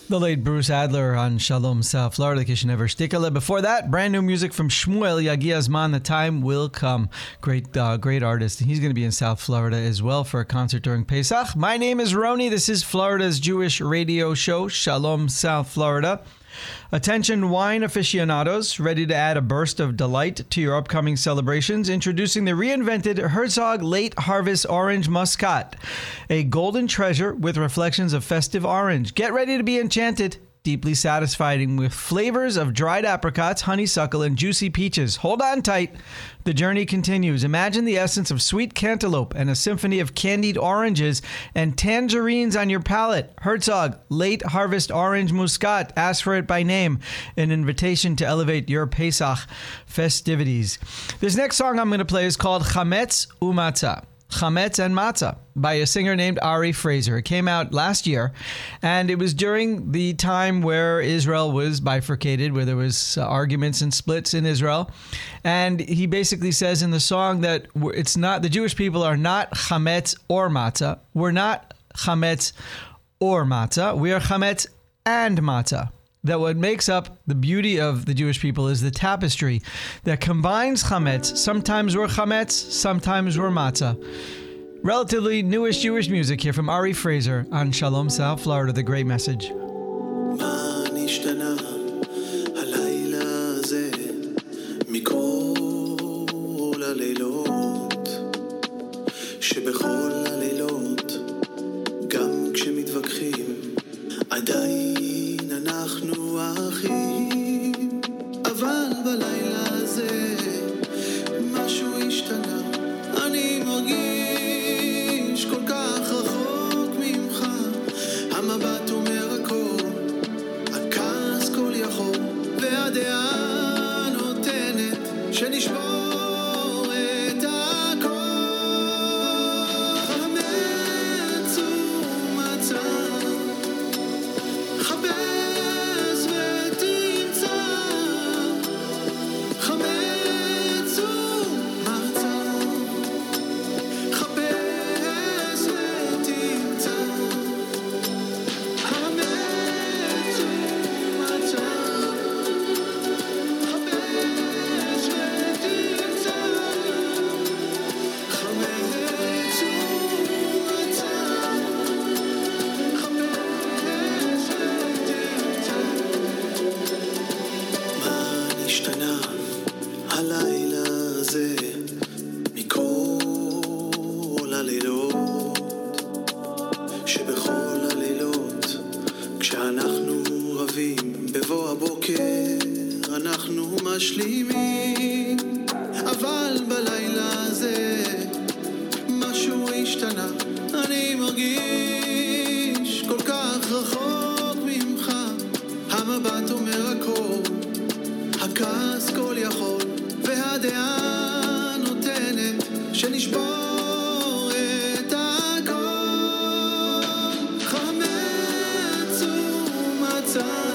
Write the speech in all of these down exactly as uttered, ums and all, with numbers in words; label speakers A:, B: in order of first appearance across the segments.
A: The late Bruce Adler on Shalom South Florida, Kishinever Stikale. Before that, brand new music from Shmuel Yagi Azman, The Time Will Come. Great uh, great artist. He's going to be in South Florida as well for a concert during Pesach. My name is Roni. This is Florida's Jewish radio show, Shalom South Florida. Attention wine aficionados, ready to add a burst of delight to your upcoming celebrations. Introducing the reinvented Herzog Late Harvest Orange Muscat, a golden treasure with reflections of festive orange. Get ready to be enchanted. Deeply satisfying with flavors of dried apricots, honeysuckle, and juicy peaches. Hold on tight. The journey continues. Imagine the essence of sweet cantaloupe and a symphony of candied oranges and tangerines on your palate. Herzog Late Harvest Orange Muscat. Ask for it by name. An invitation to elevate your Pesach festivities. This next song I'm going to play is called Chametz Umatzah. Chametz and Matzah by a singer named Ari Fraser. It came out last year, and it was during the time where Israel was bifurcated, where there was uh, arguments and splits in Israel. And he basically says in the song that it's not, the Jewish people are not chametz or matzah. We're not chametz or matzah. We are chametz and matzah. That what makes up the beauty of the Jewish people is the tapestry that combines chametz. Sometimes we're chametz, sometimes we're matzah. Relatively newish Jewish music here from Ari Fraser on Shalom South Florida, The Great Message.
B: אנחנו אחים, אבל בלילה הזה משהו השתנה. אני מרגיש כל כך רחוק ממך. המבט אומר הכל, הכעס כל יכול, והדעה נותנת שנשבור את הכל. חמץ ומצא, חבר משלימים, אבל בלילה הזה משהו השתנה. אני מרגיש כל כך רחוק ממך. המבט אומר הכל, הכעס כל יכול, והדעה נותנת שנשבור את הכל. חמץ ומצא,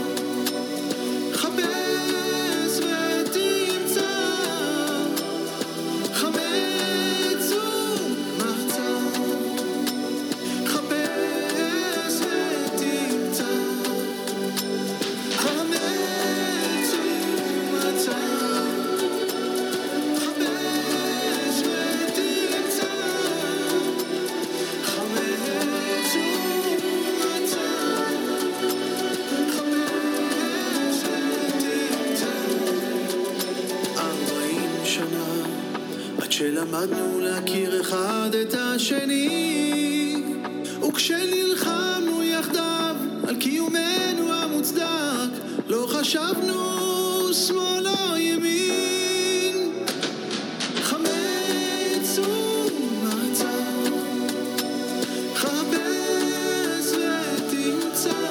B: שלמדנו להכיר אחד את השני, וכשנלחמנו יחדיו על קיומנו המוצדק, לא חשבנו שמאל או ימין. חמץ ומצא, חפש ותמצא.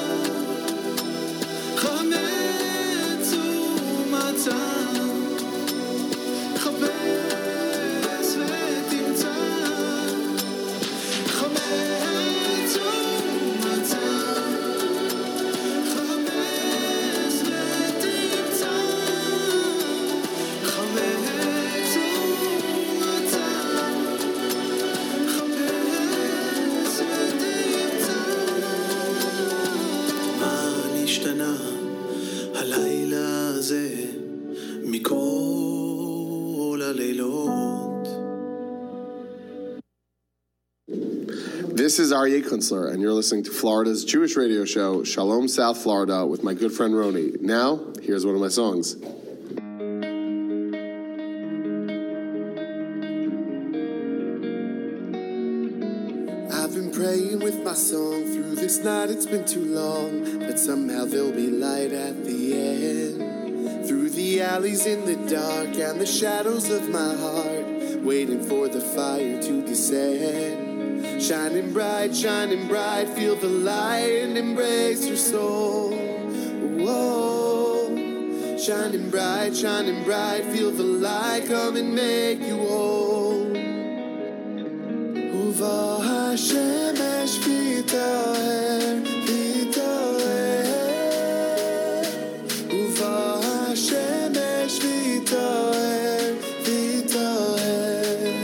B: חמץ ומצא, השתנה הלילה הזה מכל הלילות.
C: This is Aryeh Kunstler, and you're listening to Florida's Jewish radio show, Shalom South Florida, with my good friend Roni. Now, here's one of my songs.
D: I've been praying with my song through this night, it's been too long, but somehow there'll be light at the end. Through the alleys in the dark and the shadows of my heart, waiting for the fire to descend. Shining bright, shining bright, feel the light and embrace your soul. Whoa. Shining bright, shining bright, feel the light come and make you whole. Uva hashemesh v'toher, v'toher. Uva hashemesh v'toher, v'toher.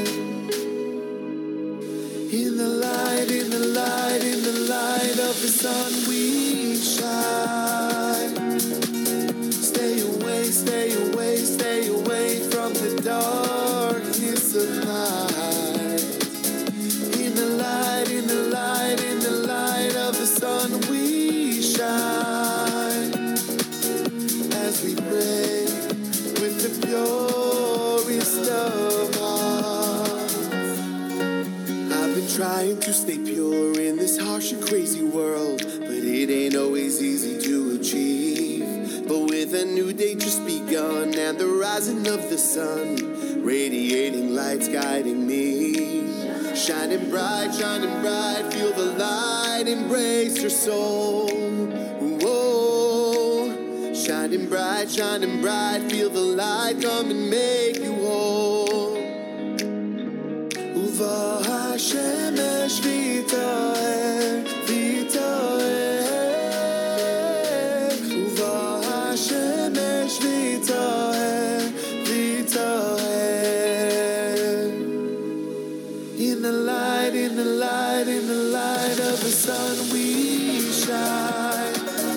D: In the light, in the light, in the light of the sun we shine. Stay away, stay away, stay away from the darkness of night. In the light, in the light, in the light of the sun we shine. As we pray with the purest of hearts. I've been trying to stay pure in this harsh and crazy world, but it ain't always easy to achieve. But with a new day just begun and the rising of the sun, radiating lights guiding me. Shining bright, shining bright, feel the light, embrace your soul. Whoa. Shining bright, shining bright, feel the light come and make you whole. Uva hashemesh v'toher, v'toher. Uva hashemesh v'toher, v'toher. In the light, in the light, in the light of the sun we shine.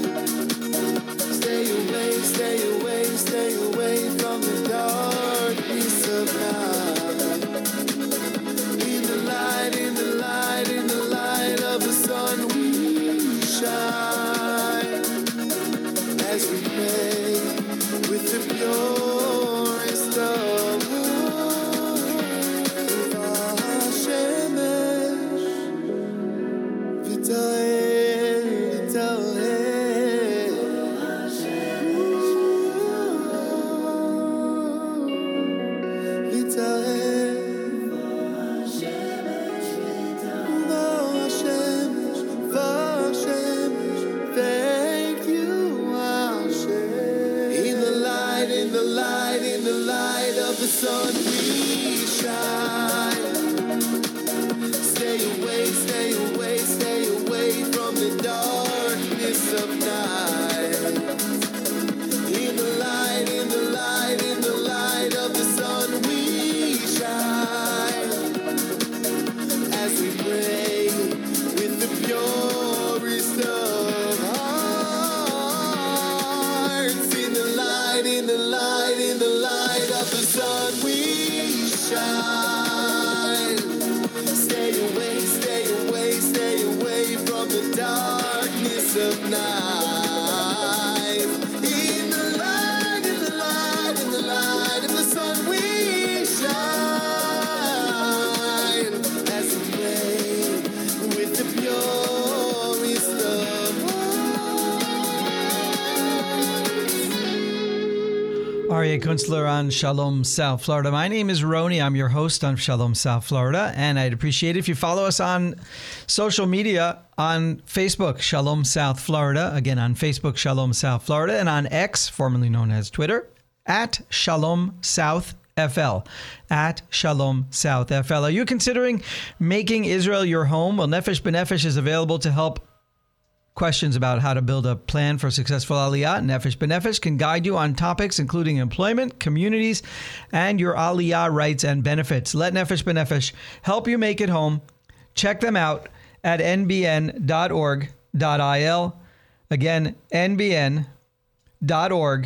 D: Stay away, stay away, stay away from the darkness of night. In the light, in the light, in the light of the sun we shine. As we pray with the purest of the sun we shine. Stay away, stay away, stay away from the darkness of night. In the light, in the light, in the light of the sun we shine. As we pray with the purest of hearts. In the light, in the light, in the light of the sun we shine. Stay away, stay away, stay away from the darkness of night. In the light, in the light, in the light of the sun we shine. As we pray with the purest of
A: Aryeh Kunstler on Shalom South Florida. My name is Roni. I'm your host on Shalom South Florida, and I'd appreciate it if you follow us on social media on Facebook, Shalom South Florida. Again, on Facebook, Shalom South Florida, and on X, formerly known as Twitter, at Shalom South F L, at Shalom South F L. Are you considering making Israel your home? Well, Nefesh B'Nefesh is available to help questions about how to build a plan for successful Aliyah. Nefesh B'Nefesh can guide you on topics including employment, communities, and your Aliyah rights and benefits. Let Nefesh B'Nefesh help you make it home. Check them out at n b n dot org dot i l. Again, N B N dot org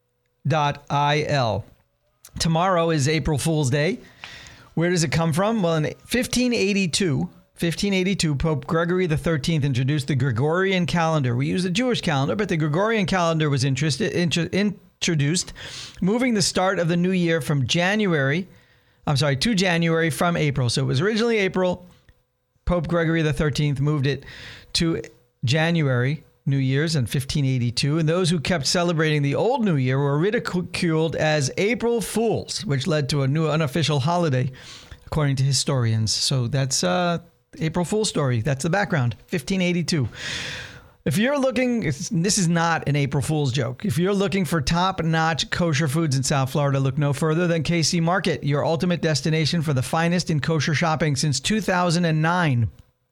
A: dot I L. Tomorrow is April Fool's Day. Where does it come from? Well, in fifteen eighty-two, fifteen eighty-two, Pope Gregory the thirteenth introduced the Gregorian calendar. We use the Jewish calendar, but the Gregorian calendar was interested, intro, introduced, moving the start of the new year from January, I'm sorry, to January from April. So it was originally April. Pope Gregory the thirteenth moved it to January, New Year's, in fifteen eighty-two. And those who kept celebrating the old New Year were ridiculed as April Fools, which led to a new unofficial holiday, according to historians. So that's uh, April Fool's story. That's the background, fifteen eighty-two. If you're looking, this is not an April Fool's joke. If you're looking for top-notch kosher foods in South Florida, look no further than K C Market, your ultimate destination for the finest in kosher shopping since two thousand nine.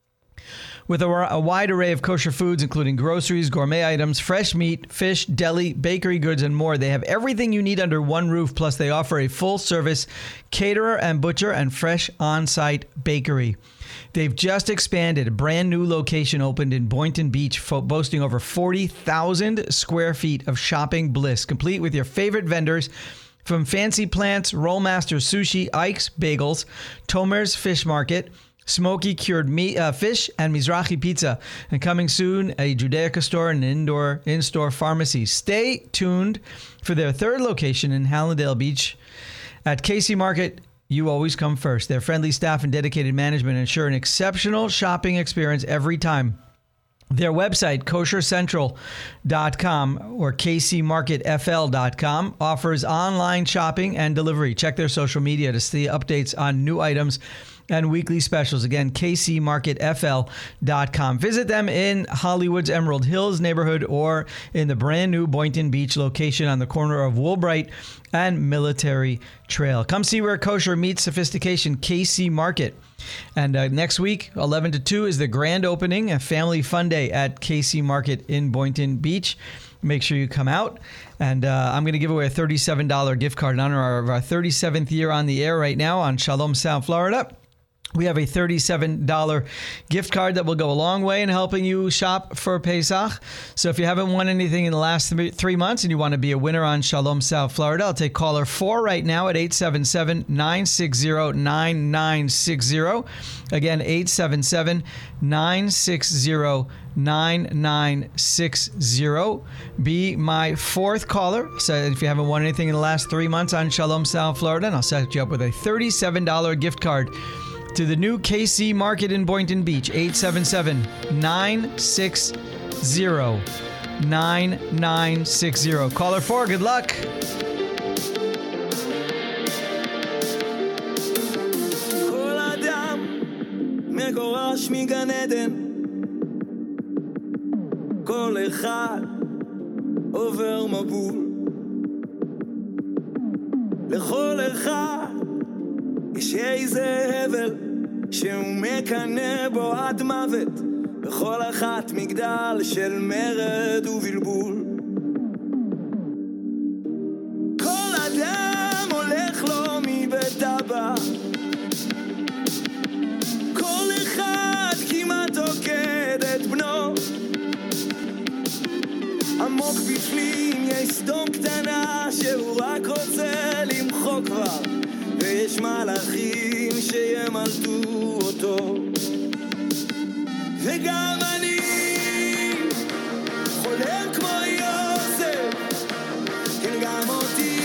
A: With a, a wide array of kosher foods, including groceries, gourmet items, fresh meat, fish, deli, bakery goods, and more, they have everything you need under one roof. Plus, they offer a full-service caterer and butcher and fresh on-site bakery. They've just expanded. A brand new location opened in Boynton Beach, fo- boasting over forty thousand square feet of shopping bliss, complete with your favorite vendors from Fancy Plants, Rollmaster Sushi, Ike's Bagels, Tomer's Fish Market, Smoky Cured meat, uh, Fish, and Mizrahi Pizza. And coming soon, a Judaica store and an indoor in-store pharmacy. Stay tuned for their third location in Hallandale Beach. At K C Market, you always come first. Their friendly staff and dedicated management ensure an exceptional shopping experience every time. Their website, kosher central dot com or k c market f l dot com, offers online shopping and delivery. Check their social media to see updates on new items and weekly specials. Again, k c market f l dot com. Visit them in Hollywood's Emerald Hills neighborhood or in the brand new Boynton Beach location on the corner of Woolbright and Military Trail. Come see where kosher meets sophistication, K C Market. And uh, next week, eleven to two, is the grand opening, a family fun day at K C Market in Boynton Beach. Make sure you come out. And uh, I'm going to give away a thirty-seven dollars gift card in honor of our thirty-seventh year on the air right now on Shalom South Florida. We have a thirty-seven dollars gift card that will go a long way in helping you shop for Pesach. So if you haven't won anything in the last th- three months and you want to be a winner on Shalom South Florida, I'll take caller four right now at eight seven seven, nine six zero, nine nine six zero. Again, eight seven seven, nine six zero, nine nine six zero. Be my fourth caller. So if you haven't won anything in the last three months on Shalom South Florida, and I'll set you up with a thirty-seven dollars gift card to the new K C Market in Boynton Beach. Eight seven seven, nine six zero, nine nine six zero. Caller four, good luck.
E: כל אדם מגורש מגן עדן, כל אחד עובר מבול, לכל אחד יש איזה הבל שהוא מקנא בו עד מוות, בכל אחת מגדל של מרד ובלבול. כל אדם הולך לו מבית אבא, כל אחד כמעט עוקד את בנו, עמוק בפנים יש סדום קטנה שהוא רק רוצה למחוק כבר, ויש מלאכים שימלטו אותו. וגם אני חולם כמו יוסף, כן גם אותי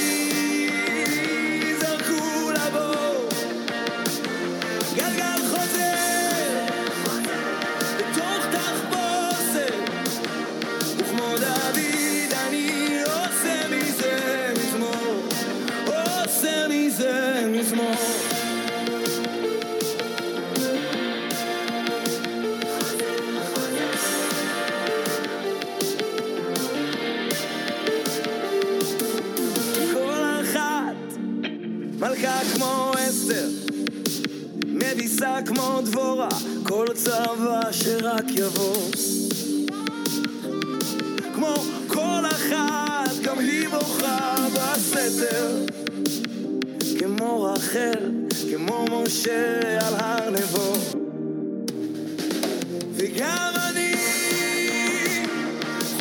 E: זרקו לבור, גלגל חוזר בתוך תחפושת, וכמו דוד אני עושה מזה מזמור, עושה מזה מזמור. מלכה כמו אסתר, מביסה כמו דבורה, כל צבא שרק יבוא. כמו כל אחת, גם היא בוכה בסתר, כמו רחל, כמו משה על הר נבו. וגם אני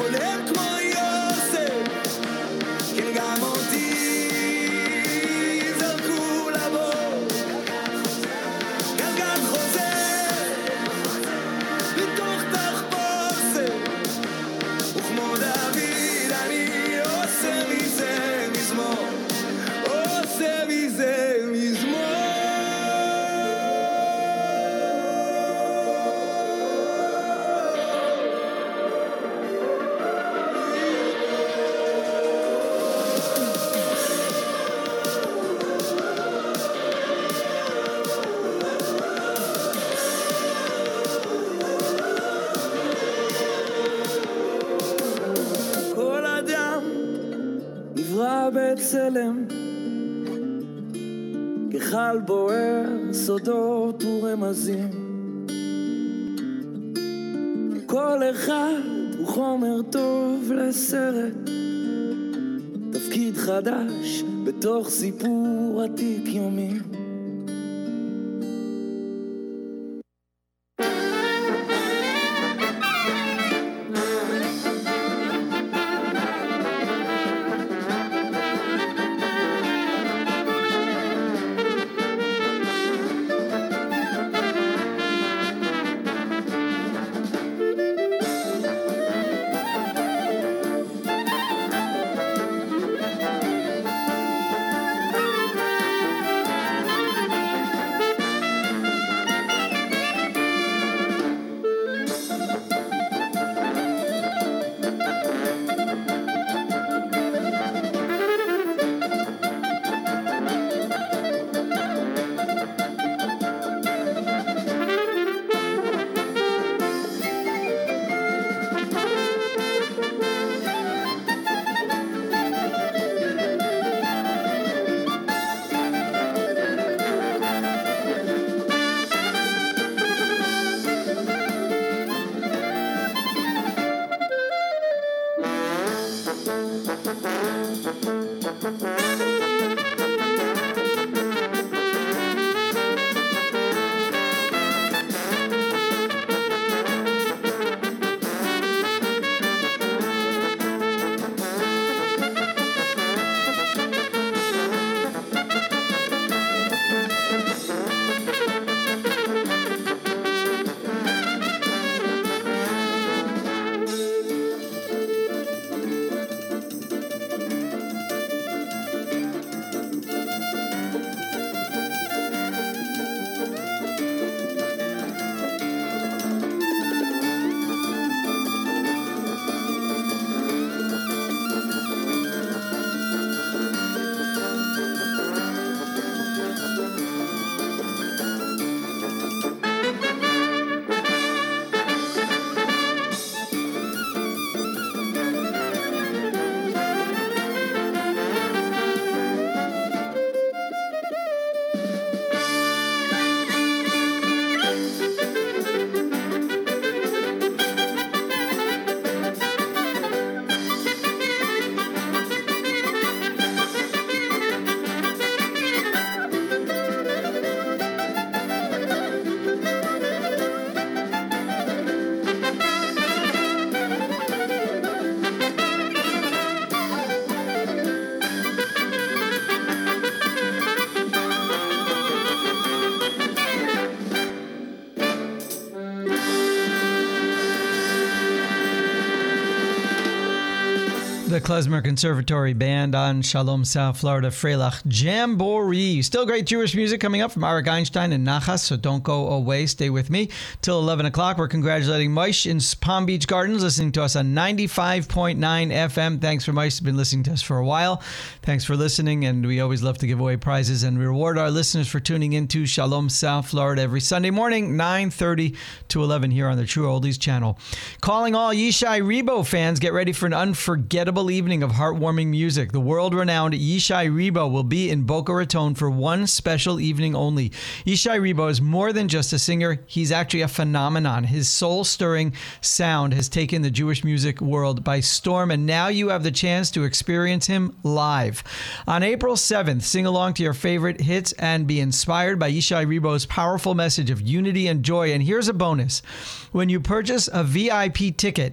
E: בצלם, גחל בוער, סודות ורמזים. כל אחד הוא חומר טוב לסרט, תפקיד חדש בתוך סיפור עתיק יומי.
A: The Klezmer Conservatory Band on Shalom South Florida Freilach Jamboree. Still great Jewish music coming up from Arik Einstein and Nachas, so don't go away. Stay with me till eleven o'clock. We're congratulating Moish in Palm Beach Gardens, listening to us on ninety-five point nine F M. Thanks for Moish. Been listening to us for a while. Thanks for listening, and we always love to give away prizes and reward our listeners for tuning into Shalom South Florida every Sunday morning, nine thirty to eleven here on the True Oldies channel. Calling all Yishai Rebo fans, get ready for an unforgettable evening of heartwarming music. The world-renowned Yishai Rebo will be in Boca Raton for one special evening only. Yishai Rebo is more than just a singer. He's actually a phenomenon. His soul-stirring sound has taken the Jewish music world by storm, and now you have the chance to experience him live. On April seventh, sing along to your favorite hits and be inspired by Yishai Rebo's powerful message of unity and joy. And here's a bonus. When you purchase a V I P ticket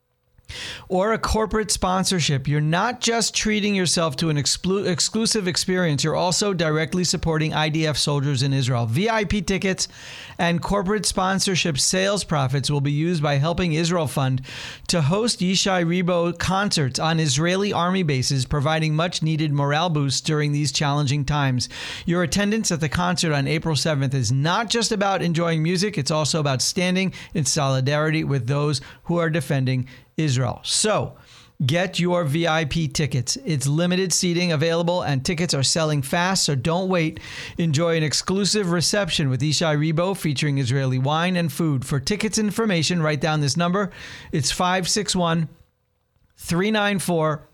A: or a corporate sponsorship, you're not just treating yourself to an exclu- exclusive experience, you're also directly supporting I D F soldiers in Israel. V I P tickets and corporate sponsorship sales profits will be used by helping Israel Fund to host Yishai Rebo concerts on Israeli army bases, providing much-needed morale boosts during these challenging times. Your attendance at the concert on April seventh is not just about enjoying music, it's also about standing in solidarity with those who are defending Israel. So, get your V I P tickets. It's limited seating available and tickets are selling fast, so don't wait. Enjoy an exclusive reception with Yishai Rebo featuring Israeli wine and food. For tickets and information, write down this number. It's five six one, three nine four,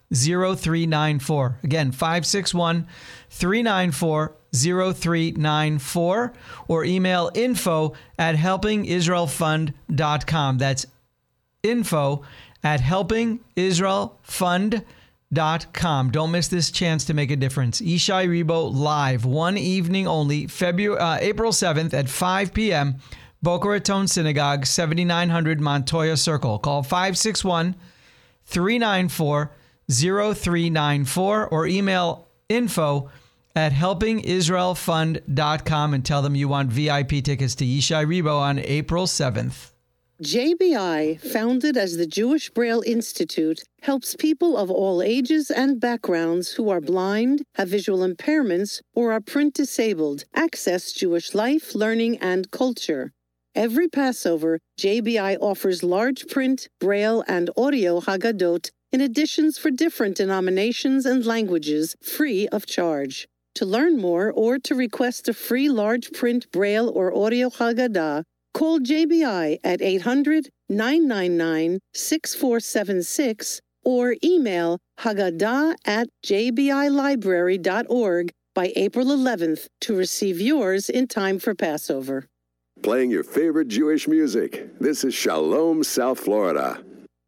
A: zero three nine four. Again, five six one, three nine four, zero three nine four, or email info at helping israel fund dot com. That's info at helping israel fund dot com. Don't miss this chance to make a difference. Yishai Ribo live, one evening only, February, uh, April seventh at five p.m., Boca Raton Synagogue, seventy-nine hundred Montoya Circle. Call five six one, three nine four, zero three nine four or email info at helping israel fund dot com and tell them you want V I P tickets to Yishai Ribo on April seventh.
F: J B I, founded as the Jewish Braille Institute, helps people of all ages and backgrounds who are blind, have visual impairments, or are print disabled access Jewish life, learning, and culture. Every Passover, J B I offers large print, Braille, and audio Haggadot in editions for different denominations and languages, free of charge. To learn more or to request a free large print Braille or audio Haggadah, call J B I at eight hundred, nine nine nine, six four seven six or email haggadah at j b i library dot org by April eleventh to receive yours in time for Passover.
G: Playing your favorite Jewish music. This is Shalom, South Florida.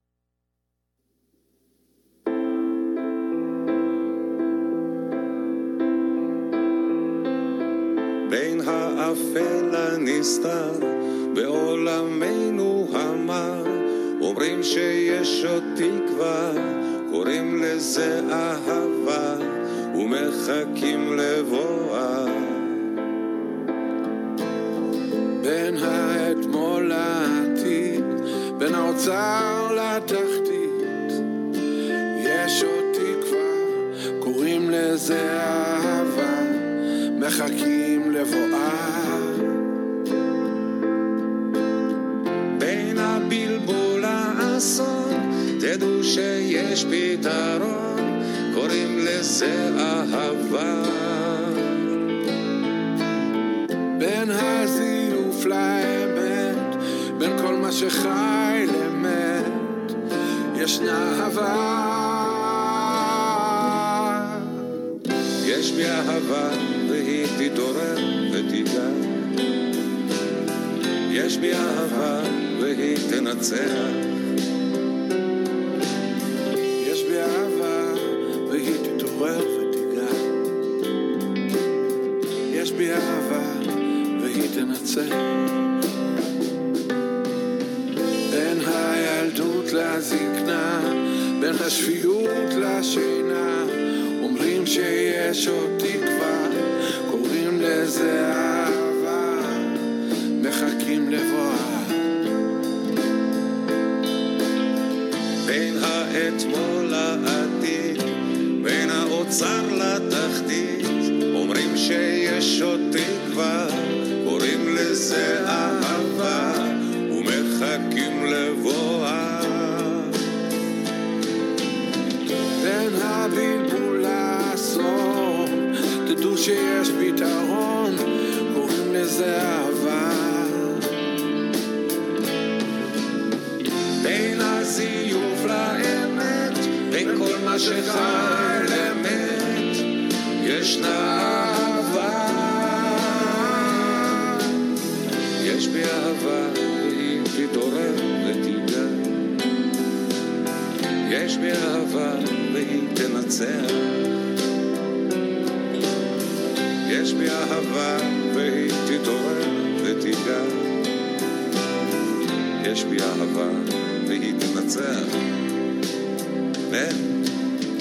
E: בין האפל הנסתר בעולמנו המר אומרים שיש עוד תקווה קוראים לזה אהבה ומחכים לבואה
B: בין האתמול לעתיד בין האוצר לתחתית יש עוד תקווה קוראים לזה אהבה מחכים לבואה
E: בין הבלבול האסון תדעו שיש פתרון קוראים לזה אהבה
B: בין הזיוף לאמת בין כל מה שחי למת ישנה אהבה
E: יש בי אהבה והיא תתעורר ותיגע יש בי אהבה והיא תנצח
B: יש בי אהבה והיא תתעורר ותיגע יש בי אהבה והיא תנצח בין הילדות לזקנה בין השפיות לשינה אומרים שיש עוד תקווה קוראים לזה אהבה מחכים לבואה
E: בין האתמול לעתיד בין האוצר לתחתית אומרים שיש עוד תקווה קוראים לזה אהבה ומחכים לבואה
B: בין הבלבול לאסון תדעו שיש פתרון קוראים לזה אהבה
E: בין הזיוף לאמת בין כל מה שחי למת ישנה אהבה יש בי אהבה והיא תתעורר ותיגע יש בי אהבה והיא תנצח יש בי אהבה והיא תתעורר ותיגע יש בי אהבה והיא תנצח ו...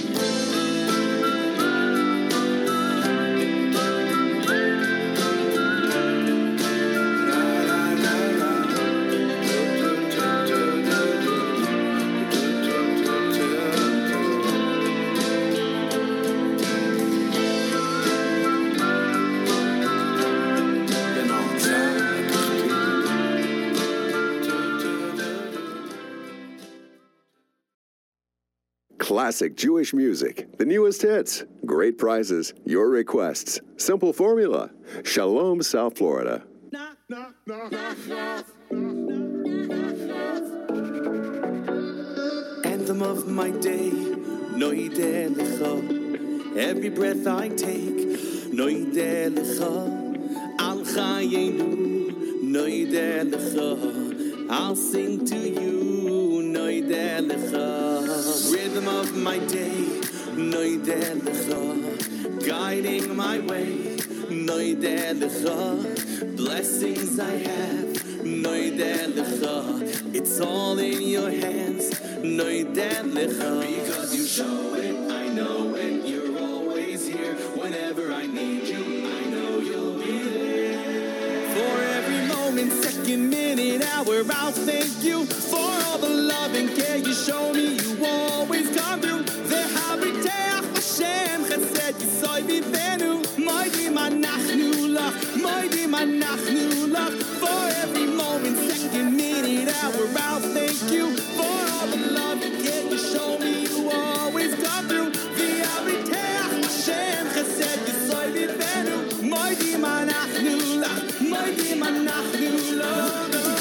G: Classic Jewish music, the newest hits, great prizes, your requests. Simple formula. Shalom, South Florida.
B: knock, knock, knock, knock, knock.
D: Anthem of my day,
E: noide lecha. Every breath I take, noide lecha. Al chayenu, noide lecha. I'll sing to you, noide lecha. Rhythm of my day, noide lecha. Guiding my way, noide lecha. Blessings I have, noide lecha. It's all in your hands, noide lecha. Because you show it, I know it. You're always here. Whenever I need you, I know you'll be there. For every moment, second, minute, hour, I'll thank you for all the love and care you show me. You always come through. Ve'habiteach Hashem chesed yisoy vivenu. Moedim anachnu lach, moedim anachnu lach. For every moment, second, minute, hour, I'll thank you for all the love and care you show me. You always come through. Ve'habiteach Hashem chesed yisoy vivenu. Moedim anachnu lach, moedim anachnu lach.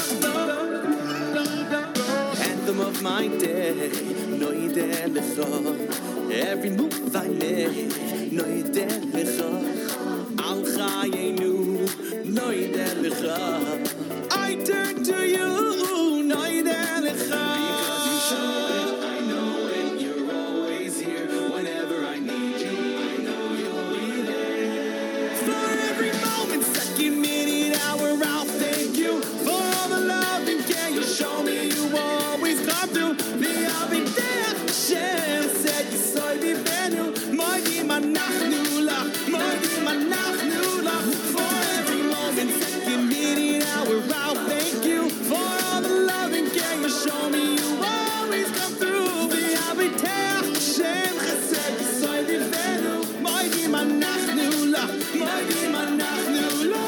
E: Anthem of my day, noide lecha. Every move I make, noide lecha. Al chayenu, noide lecha. I turn to you, noide lecha. Because you show it, I know it. You're always here. Whenever I need you, I know you'll be there. For every moment, second, minute, hour, I'll thank you for all the love and care you show me. You always come through. Ve'habiteach Hashem said you soy vivenu. Moedim anachnu lach, moedim anachnu lach. For every moment, second, minute, hour, I'll thank you for all the love and care you show me. You always come through. Ve'habiteach Hashem said you soy vivenu. Moedim anachnu lach, moedim anachnu lach.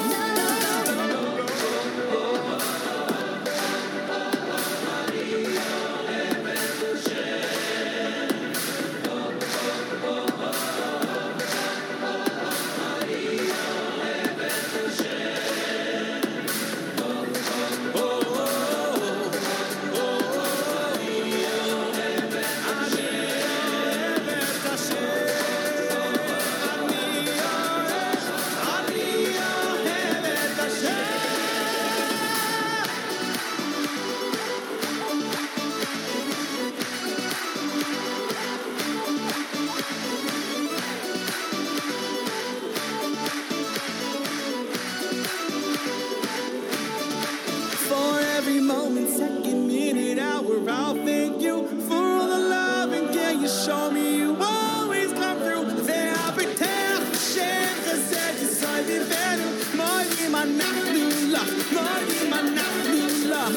E: For every moment, second, minute, hour, I'll thank you for all the love and care you show me. You always come through. Ve'habiteach Hashem chesed yisoy vivenu. Moedim anachnu lach, moedim anachnu lach.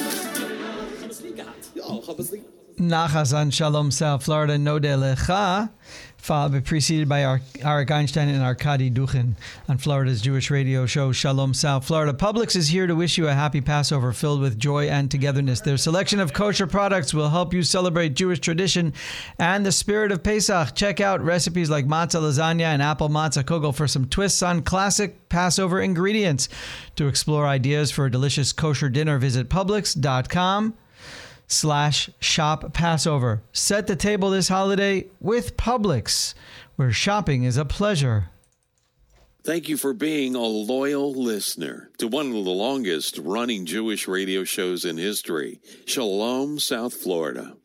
A: Nachas on Shalom South Florida, Node Lecha, followed, preceded by Ar- Arik Einstein and Arkady Duchin on Florida's Jewish radio show Shalom South Florida. Publix is here to wish you a happy Passover filled with joy and togetherness. Their selection of kosher products will help you celebrate Jewish tradition and the spirit of Pesach. Check out recipes like matzah lasagna and apple matzah kugel for some twists on classic Passover ingredients. To explore ideas for a delicious kosher dinner, visit Publix dot com slash shop Passover. Set the table this holiday with Publix, where shopping is a pleasure.
H: Thank you for being a loyal listener to one of the longest running Jewish radio shows in history, Shalom South Florida.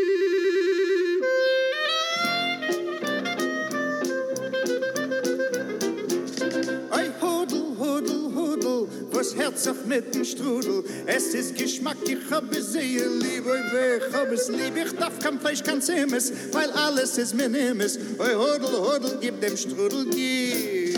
I: Was herzog mit dem Strudel, es ist Geschmack, ich hab es sehr lieb, oi weh, ich hab es lieb, ich darf kein Fleisch, kein Zimmes, weil alles ist mir nimmes, oi hodel, hodel, gib dem Strudel, gib.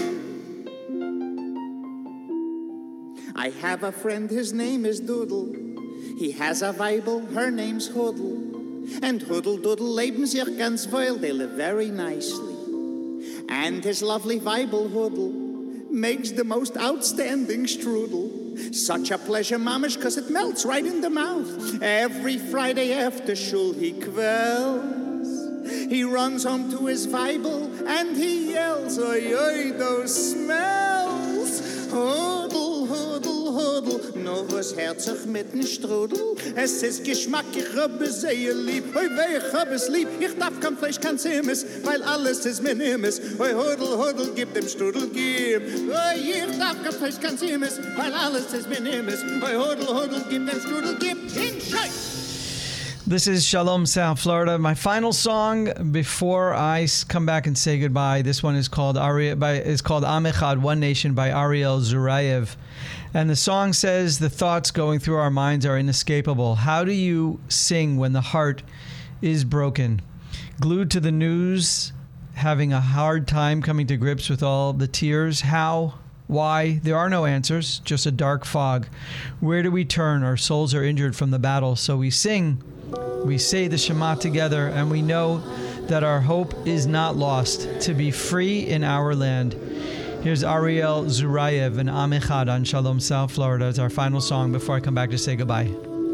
I: I have a friend, his name is Doodle, he has a Bible, her name's Hodel, and Hodel Doodle leben sich ganz wohl, they live very nicely, and his lovely Bible, Hodel, makes the most outstanding strudel. Such a pleasure, mamish, because it melts right in the mouth. Every Friday after shul he quells. He runs home to his Bible and he yells, oi, oi, those smells. Hodel, hodel, Hudel, no was herzig mit n Strudel. Es ist Geschmack, ich hab es sehr lieb. Oi, weh, ich hab es lieb. Ich darf kein Fleisch, kein Zimmes, weil alles ist mir nimmes. Oi, Hudel, Hudel, gib dem Strudel, gib. Oi, ich darf kein Fleisch, kein Zimmes, weil alles ist mir nimmes. Oi, Hudel, Hudel, gib dem Strudel, gib. In Scheiß!
A: This is Shalom South Florida. My final song before I come back and say goodbye. This one is called Ari- by, is called Am Echad, One Nation by Ariel Zurayev. And the song says the thoughts going through our minds are inescapable. How do you sing when the heart is broken? Glued to the news, having a hard time coming to grips with all the tears. How? Why? There are no answers, just a dark fog. Where do we turn? Our souls are injured from the battle, so we sing. We say the Shema together, and we know that our hope is not lost, to be free in our land. Here's Ariel Zurayev and Am Echad on Shalom South Florida. It's our final song before I come back to say goodbye.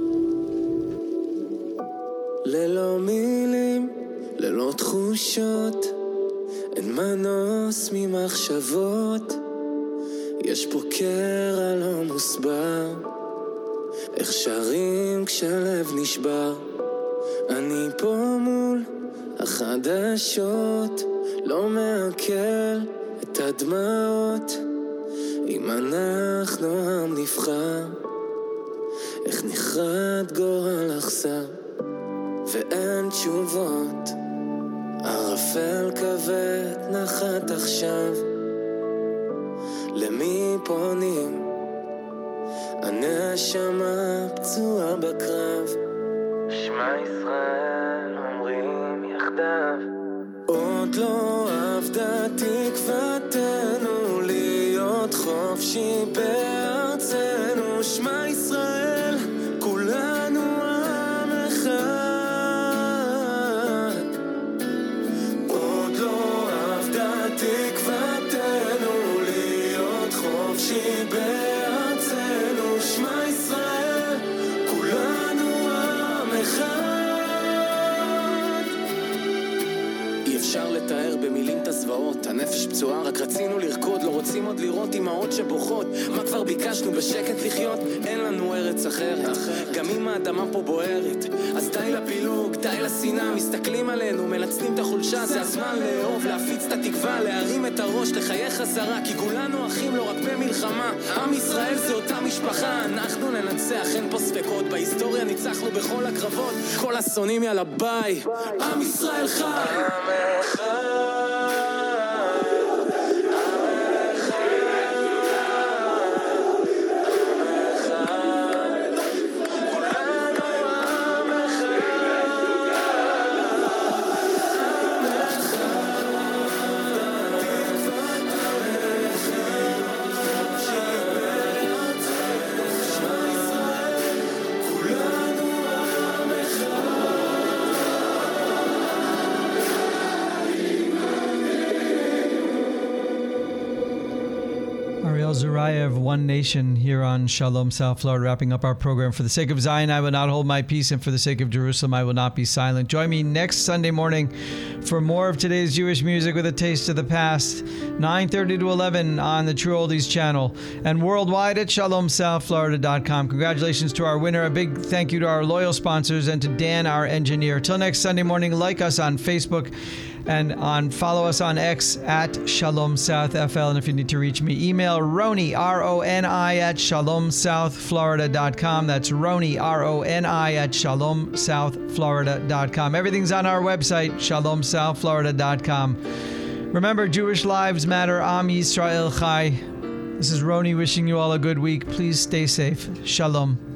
J: ללא מילים, ללא תחושות, אין מנוס ממחשבות. יש פה קרע לא מוסבר, איך שרים כשלב נשבר. אני פה מול החדשות, לא מעכל את הדמעות. אם אנחנו עם נבחר, איך נחרד גורל אכזר, ואין תשובות. ערפל כבד נחת עכשיו, למי פונים? הנשמה פצועה בקרב. שמע ישראל אומרים יחדיו, עוד לא עבדה תקוותנו להיות חופשי בארצנו. שמע ישראל, כולנו עם אחד. עוד לא עבדה תקוותנו להיות חופשי בארצנו. שמע ישראל, כולנו עם אחד. אי אפשר לתאר במילים את הזוועות, הנפש פצועה, רק רצינו לרקוד, לא רוצים עוד לראות אמהות שבוכות. מה כבר ביקשנו? בשקט לחיות, אין לנו ארץ אחרת, גם אם האדמה פה בוערת. אז די לפילוג, די לשנאה, מסתכלים עלינו, מלצנים את החולשה. זה הזמן לאהוב, להפיץ את התקווה, להרים את הראש, לחייך חזרה, כי כולנו אחים, לא רק במלחמה. עם ישראל זה אותה משפחה, אנחנו ננצח, אין פה ספקות, בהיסטוריה ניצחנו בכל הקרבות. כל השונאים יאללה ביי, עם ישראל חי.
A: Zurayev, One Nation, here on Shalom South Florida, wrapping up our program. For the sake of Zion, I will not hold my peace, and for the sake of Jerusalem, I will not be silent. Join me next Sunday morning for more of today's Jewish music with a taste of the past, nine thirty to eleven on the True Oldies channel, and worldwide at shalom south florida dot com. Congratulations to our winner. A big thank you to our loyal sponsors and to Dan, our engineer. Till next Sunday morning, like us on Facebook and on follow us on X at Shalom South F L. And if you need to reach me, email Roni, R O N I, at shalom south florida dot com. That's Roni, R O N I, at shalom south florida dot com. Everything's on our website, shalom south florida dot com. Remember, Jewish lives matter. Am Yisrael Chai. This is Roni wishing you all a good week. Please stay safe. Shalom.